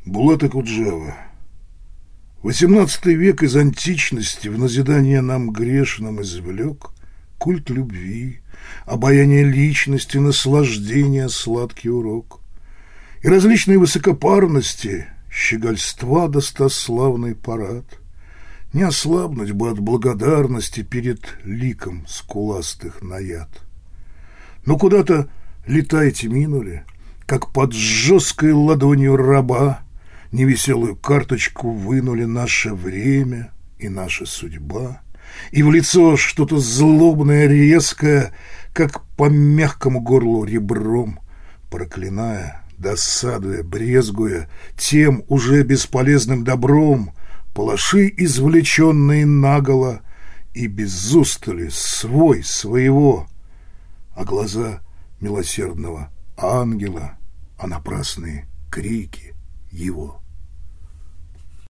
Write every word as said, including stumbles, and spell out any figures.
Булат Акуджава. Восемнадцатый век из античности в назидание нам грешным извлек культ любви, обаяние личности, наслаждение, сладкий урок. И различные высокопарности, щегольства достославный парад. Не ослабнуть бы от благодарности перед ликом скуластых наяд. Но куда-то летаете минули, как под жесткой ладонью раба невеселую карточку вынули наше время и наша судьба, и в лицо что-то злобное, резкое, как по мягкому горлу ребром, проклиная, досадуя, брезгуя тем уже бесполезным добром, палаши, извлеченные наголо, и без устали свой своего, а глаза милосердного ангела, а напрасные крики его.